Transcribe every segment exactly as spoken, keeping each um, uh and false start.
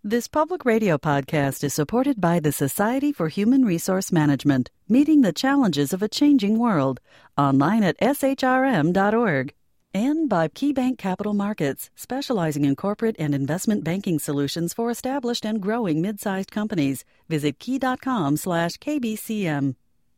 This public radio podcast is supported by the Society for Human Resource Management, meeting the challenges of a changing world, online at s h r m dot org. And by KeyBank Capital Markets, specializing in corporate and investment banking solutions for established and growing mid-sized companies. Visit key.com slash KBCM.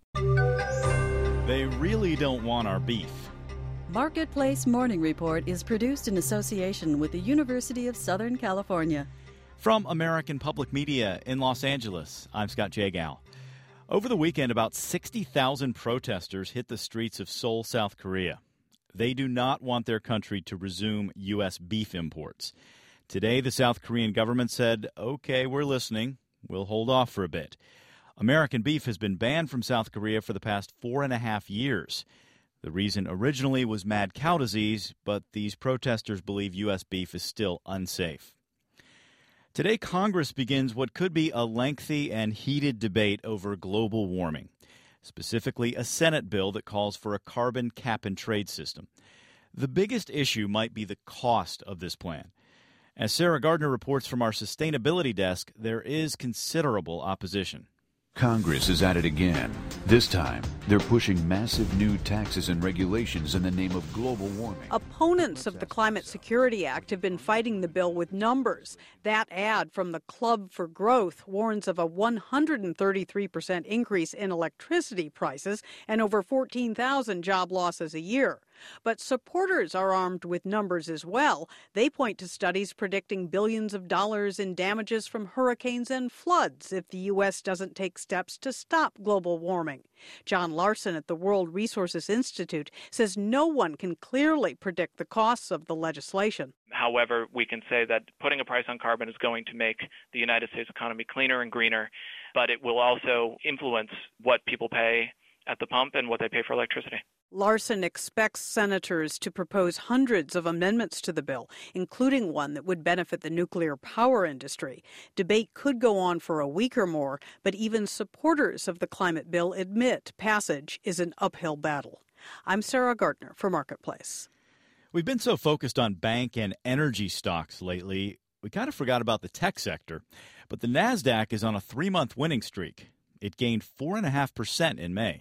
They really don't want our beef. Marketplace Morning Report is produced in association with the University of Southern California. From American Public Media in Los Angeles, I'm Scott Jagow. Over the weekend, about sixty thousand protesters hit the streets of Seoul, South Korea. They do not want their country to resume U S beef imports. Today, the South Korean government said, okay, we're listening. We'll hold off for a bit. American beef has been banned from South Korea for the past four and a half years. The reason originally was mad cow disease, but these protesters believe U S beef is still unsafe. Today, Congress begins what could be a lengthy and heated debate over global warming, specifically a Senate bill that calls for a carbon cap-and-trade system. The biggest issue might be the cost of this plan. As Sarah Gardner reports from our sustainability desk, there is considerable opposition. Congress is at it again. This time, they're pushing massive new taxes and regulations in the name of global warming. Opponents of the Climate Security Act have been fighting the bill with numbers. That ad from the Club for Growth warns of a one hundred thirty-three percent increase in electricity prices and over fourteen thousand job losses a year. But supporters are armed with numbers as well. They point to studies predicting billions of dollars in damages from hurricanes and floods if the U S doesn't take steps to stop global warming. John Larson at the World Resources Institute says no one can clearly predict the costs of the legislation. However, we can say that putting a price on carbon is going to make the United States economy cleaner and greener, but it will also influence what people pay at the pump and what they pay for electricity. Larson expects senators to propose hundreds of amendments to the bill, including one that would benefit the nuclear power industry. Debate could go on for a week or more, but even supporters of the climate bill admit passage is an uphill battle. I'm Sarah Gardner for Marketplace. We've been so focused on bank and energy stocks lately, we kind of forgot about the tech sector. But the NASDAQ is on a three-month winning streak. It gained four point five percent in May.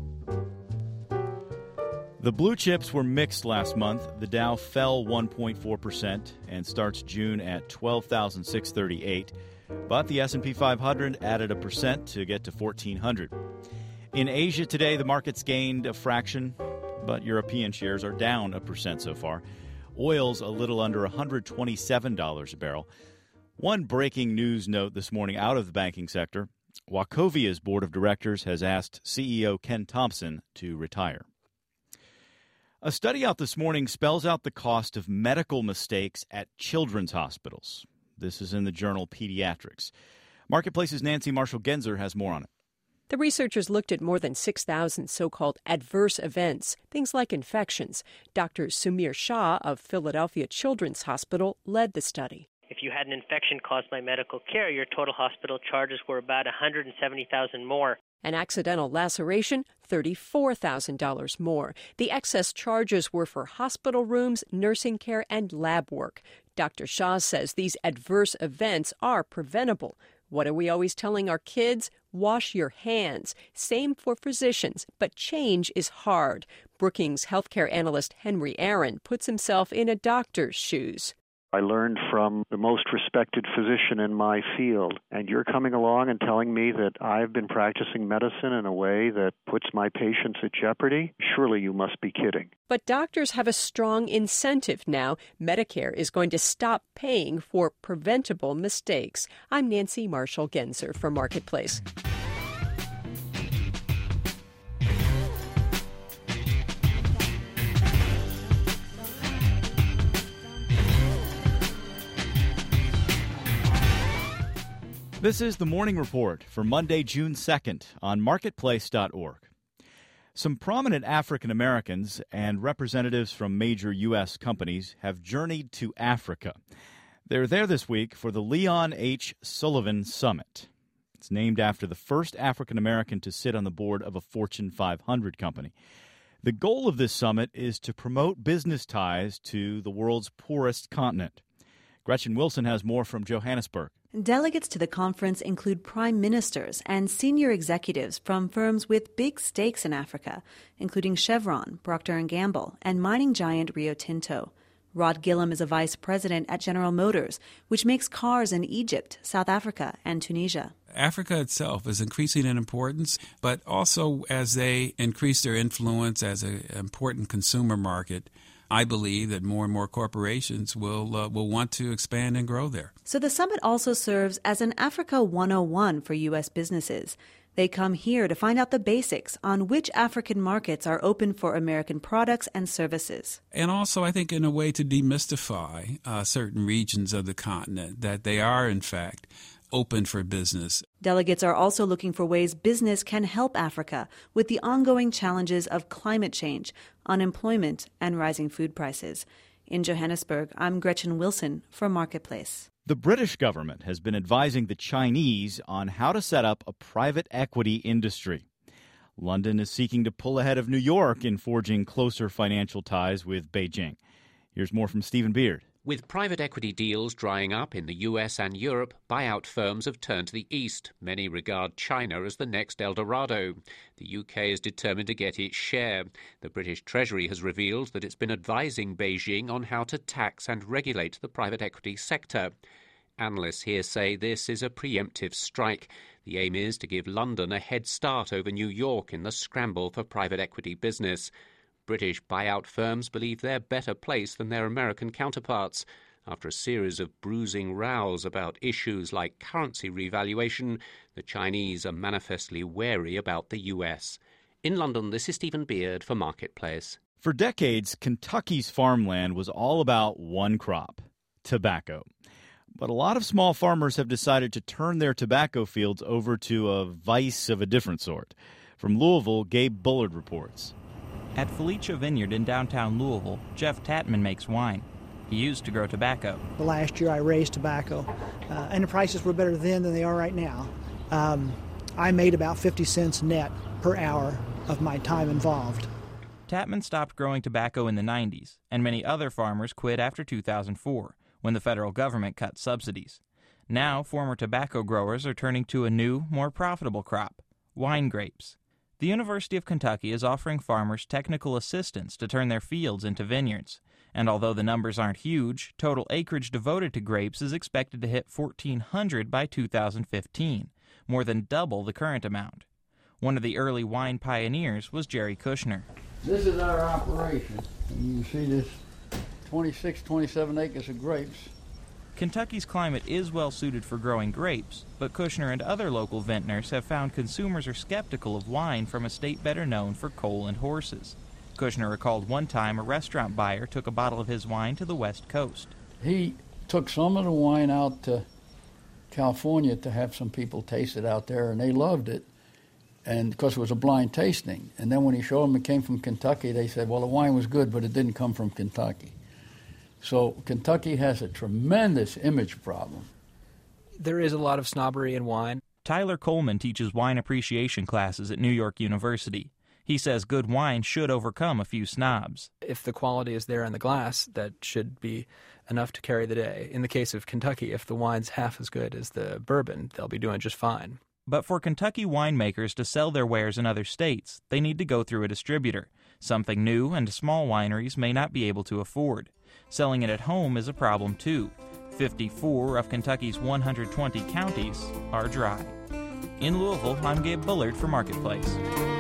The blue chips were mixed last month. The Dow fell one point four percent and starts June at twelve thousand six hundred thirty-eight. But the S and P five hundred added a percent to get to fourteen hundred. In Asia today, the markets gained a fraction, but European shares are down a percent so far. Oil's a little under one hundred twenty-seven dollars a barrel. One breaking news note this morning out of the banking sector. Wachovia's board of directors has asked C E O Ken Thompson to retire. A study out this morning spells out the cost of medical mistakes at children's hospitals. This is in the journal Pediatrics. Marketplace's Nancy Marshall-Genzer has more on it. The researchers looked at more than six thousand so-called adverse events, things like infections. Doctor Sumir Shah of Philadelphia Children's Hospital led the study. If you had an infection caused by medical care, your total hospital charges were about one hundred seventy thousand dollars more. An accidental laceration, thirty-four thousand dollars more. The excess charges were for hospital rooms, nursing care, and lab work. Doctor Shah says these adverse events are preventable. What are we always telling our kids? Wash your hands. Same for physicians, but change is hard. Brookings healthcare analyst Henry Aaron puts himself in a doctor's shoes. I learned from the most respected physician in my field, and you're coming along and telling me that I've been practicing medicine in a way that puts my patients at jeopardy? Surely you must be kidding. But doctors have a strong incentive now. Medicare is going to stop paying for preventable mistakes. I'm Nancy Marshall-Genzer for Marketplace. This is the Morning Report for Monday, June second on marketplace dot org. Some prominent African Americans and representatives from major U S companies have journeyed to Africa. They're there this week for the Leon H. Sullivan Summit. It's named after the first African American to sit on the board of a Fortune five hundred company. The goal of this summit is to promote business ties to the world's poorest continent. Gretchen Wilson has more from Johannesburg. Delegates to the conference include prime ministers and senior executives from firms with big stakes in Africa, including Chevron, Procter and Gamble, and mining giant Rio Tinto. Rod Gillum is a vice president at General Motors, which makes cars in Egypt, South Africa, and Tunisia. Africa itself is increasing in importance, but also as they increase their influence as an important consumer market, I believe that more and more corporations will uh, will want to expand and grow there. So the summit also serves as an Africa one oh one for U S businesses. They come here to find out the basics on which African markets are open for American products and services. And also, I think, in a way to demystify uh, certain regions of the continent, that they are, in fact, open for business. Delegates are also looking for ways business can help Africa with the ongoing challenges of climate change, unemployment, and rising food prices. In Johannesburg, I'm Gretchen Wilson for Marketplace. The British government has been advising the Chinese on how to set up a private equity industry. London is seeking to pull ahead of New York in forging closer financial ties with Beijing. Here's more from Stephen Beard. With private equity deals drying up in the U S and Europe, buyout firms have turned to the east. Many regard China as the next El Dorado. The U K is determined to get its share. The British Treasury has revealed that it's been advising Beijing on how to tax and regulate the private equity sector. Analysts here say this is a preemptive strike. The aim is to give London a head start over New York in the scramble for private equity business. British buyout firms believe they're better placed than their American counterparts. After a series of bruising rows about issues like currency revaluation, the Chinese are manifestly wary about the U S. In London, this is Stephen Beard for Marketplace. For decades, Kentucky's farmland was all about one crop, tobacco. But a lot of small farmers have decided to turn their tobacco fields over to a vice of a different sort. From Louisville, Gabe Bullard reports. At Felicia Vineyard in downtown Louisville, Jeff Tatman makes wine. He used to grow tobacco. The last year I raised tobacco, uh, and the prices were better then than they are right now. Um, I made about fifty cents net per hour of my time involved. Tatman stopped growing tobacco in the nineties, and many other farmers quit after two thousand four, when the federal government cut subsidies. Now, former tobacco growers are turning to a new, more profitable crop, wine grapes. The University of Kentucky is offering farmers technical assistance to turn their fields into vineyards. And although the numbers aren't huge, total acreage devoted to grapes is expected to hit fourteen hundred by two thousand fifteen, more than double the current amount. One of the early wine pioneers was Jerry Kushner. This is our operation. And you see this twenty-six, twenty-seven acres of grapes. Kentucky's climate is well suited for growing grapes, but Kushner and other local vintners have found consumers are skeptical of wine from a state better known for coal and horses. Kushner recalled one time a restaurant buyer took a bottle of his wine to the West Coast. He took some of the wine out to California to have some people taste it out there, and they loved it, and because it was a blind tasting. And then when he showed them it came from Kentucky, they said, well, the wine was good, but it didn't come from Kentucky. So Kentucky has a tremendous image problem. There is a lot of snobbery in wine. Tyler Coleman teaches wine appreciation classes at New York University. He says good wine should overcome a few snobs. If the quality is there in the glass, that should be enough to carry the day. In the case of Kentucky, if the wine's half as good as the bourbon, they'll be doing just fine. But for Kentucky winemakers to sell their wares in other states, they need to go through a distributor, something new and small wineries may not be able to afford. Selling it at home is a problem, too. fifty-four of Kentucky's one hundred twenty counties are dry. In Louisville, I'm Gabe Bullard for Marketplace.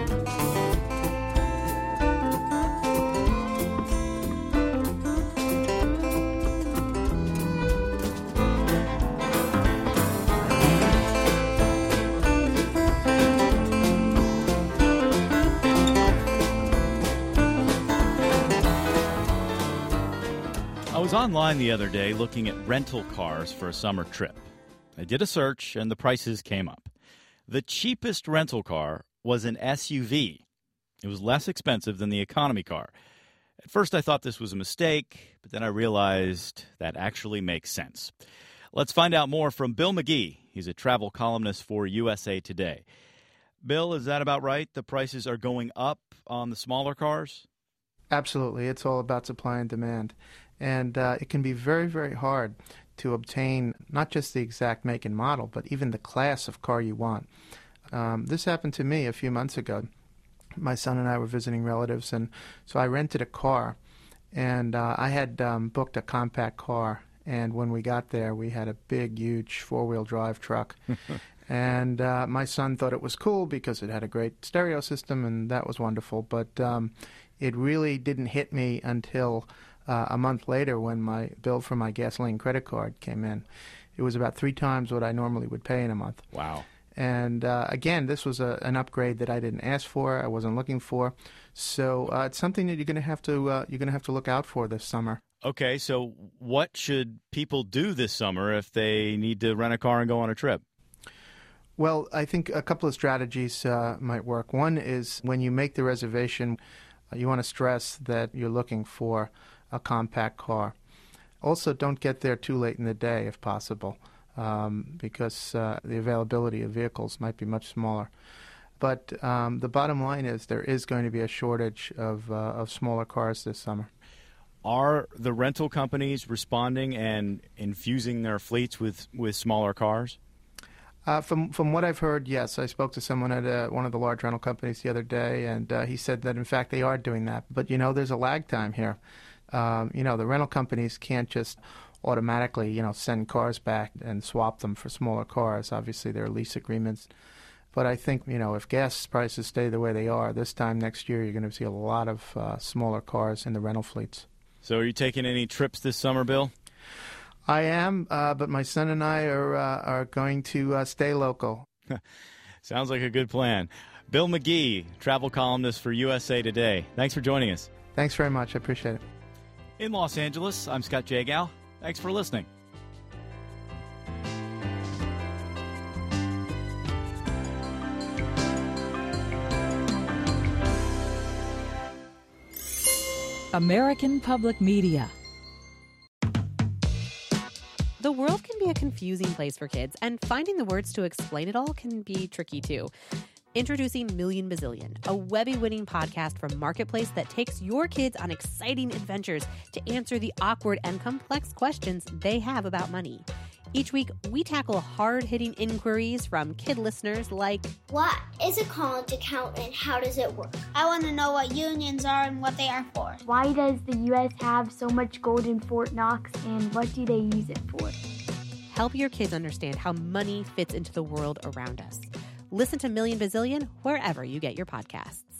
I was online the other day looking at rental cars for a summer trip. I did a search and the prices came up. The cheapest rental car was an S U V. It was less expensive than the economy car. At first I thought this was a mistake, but then I realized that actually makes sense. Let's find out more from Bill McGee. He's a travel columnist for U S A Today. Bill, is that about right? The prices are going up on the smaller cars? Absolutely. It's all about supply and demand. And uh, it can be very, very hard to obtain not just the exact make and model, but even the class of car you want. Um, this happened to me a few months ago. My son and I were visiting relatives, and so I rented a car, and uh, I had um, booked a compact car, and when we got there, we had a big, huge four-wheel drive truck. And uh, my son thought it was cool because it had a great stereo system, and that was wonderful. But um, it really didn't hit me until uh, a month later when my bill for my gasoline credit card came in. It was about three times what I normally would pay in a month. Wow. And uh, again, this was a, an upgrade that I didn't ask for, I wasn't looking for. So uh, it's something that you're going to have to uh, you're going to have to look out for this summer. Okay, so what should people do this summer if they need to rent a car and go on a trip? Well, I think a couple of strategies uh, might work. One is when you make the reservation, uh, you want to stress that you're looking for a compact car. Also, don't get there too late in the day if possible, um, because uh, the availability of vehicles might be much smaller. But um, the bottom line is there is going to be a shortage of, uh, of smaller cars this summer. Are the rental companies responding and infusing their fleets with, with smaller cars? Uh, from from what I've heard, yes. I spoke to someone at uh, one of the large rental companies the other day, and uh, he said that, in fact, they are doing that. But, you know, there's a lag time here. Um, you know, the rental companies can't just automatically, you know, send cars back and swap them for smaller cars. Obviously, there are lease agreements. But I think, you know, if gas prices stay the way they are, this time next year you're going to see a lot of uh, smaller cars in the rental fleets. So are you taking any trips this summer, Bill? I am, uh, but my son and I are uh, are going to uh, stay local. Sounds like a good plan. Bill McGee, travel columnist for U S A Today. Thanks for joining us. Thanks very much. I appreciate it. In Los Angeles, I'm Scott Jagow. Thanks for listening. American Public Media. The world can be a confusing place for kids, and finding the words to explain it all can be tricky too. Introducing Million Bazillion, a Webby-winning podcast from Marketplace that takes your kids on exciting adventures to answer the awkward and complex questions they have about money. Each week, we tackle hard-hitting inquiries from kid listeners like, what is a college account and how does it work? I want to know what unions are and what they are for. Why does the U S have so much gold in Fort Knox, and what do they use it for? Help your kids understand how money fits into the world around us. Listen to Million Bazillion wherever you get your podcasts.